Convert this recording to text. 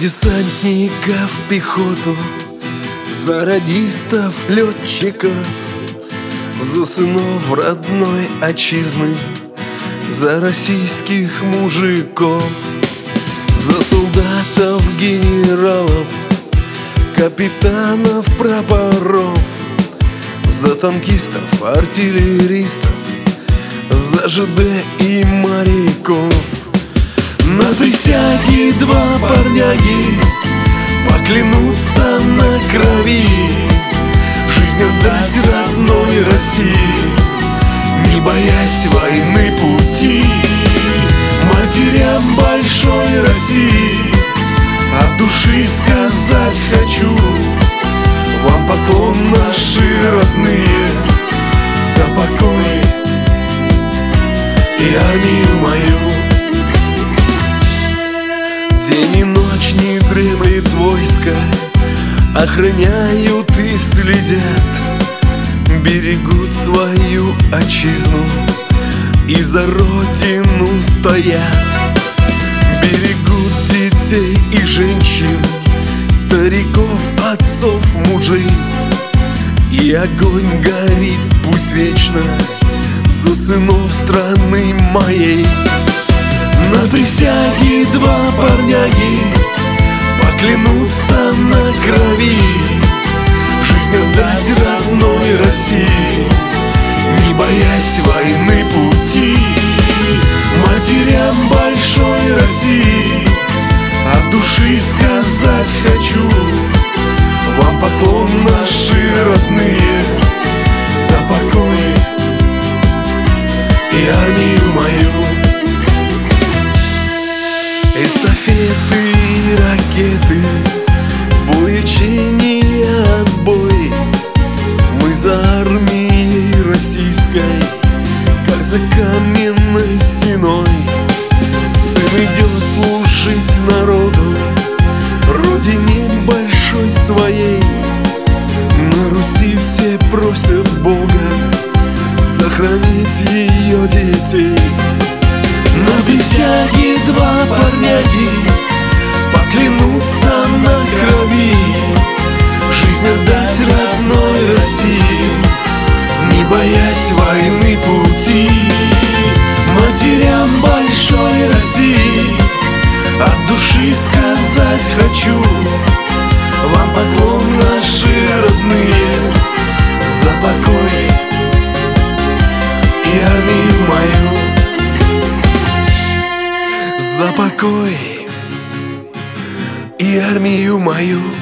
десантников, пехоту, за радистов, летчиков, за сынов родной отчизны, за российских мужиков, за солдатов, генералов, капитанов, прапоров, за танкистов, артиллеристов, за ЖД и моряков. На присяге два парняги поклянутся на крови жизнь отдать родной России, не боясь войны пути. Матерям большой России от души сказать хочу: вам поклон, наши родные, за покой и армию мою. День и ночь не дремлет войско, охраняют и следят, берегут свою отчизну и за родину стоят. Берегут детей и женщин, стариков, отцов, мужей, и огонь горит пусть вечно за сынов страны моей. На присяге два парняги поклянутся на крови жизнь отдать родной России, не боясь войны пути. Матерям большой России от души сказать хочу: вам поклон, наши родные, за покой и армию мою. Эстафеты и ракеты, бой, учения, отбой. Мы за армией российской, как за каменной стеной. Сын идет служить народу, родине большой своей. На Руси все просят Бога сохранить ее детей. На присяге два парняги поклянутся на крови жизнь отдать родной России, не боясь войны пути. Матерям большой России от души сказать хочу: вам поклон, наши родные, за покой и армию мою. За покой и армию мою.